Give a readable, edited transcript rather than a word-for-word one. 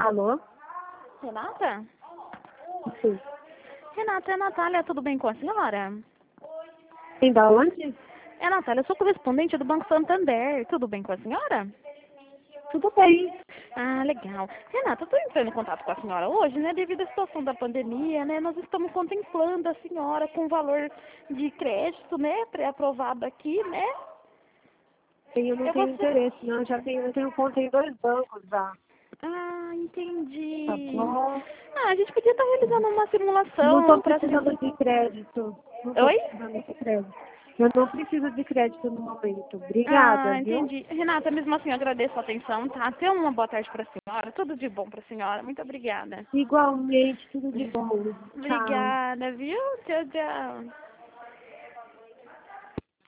Alô? Renata? Sim. Renata, é a Natália, tudo bem com a senhora? Vem da onde? É a Natália, eu sou correspondente do Banco Santander, tudo bem com a senhora? Tudo bem. Ah, legal. Renata, eu estou entrando em contato com a senhora hoje, né, devido à situação da pandemia, né, nós estamos contemplando a senhora com valor de crédito, né, pré-aprovado aqui, né? Eu não Eu tenho vou ser... interesse, não. Eu tenho conta em 2 bancos já. Ah, Tá entendi. bom? Ah, a gente podia estar realizando uma Não simulação estou para... precisando de crédito. Não estou Oi? precisando de crédito. Eu não preciso de crédito no momento. Ah, Obrigada, viu? entendi. Renata, mesmo assim, eu agradeço a atenção, tá? Tenha uma boa tarde para a senhora. Tudo de bom para a senhora. Muito obrigada. Igualmente, tudo de bom. Tchau. Obrigada, viu? Tchau, tchau.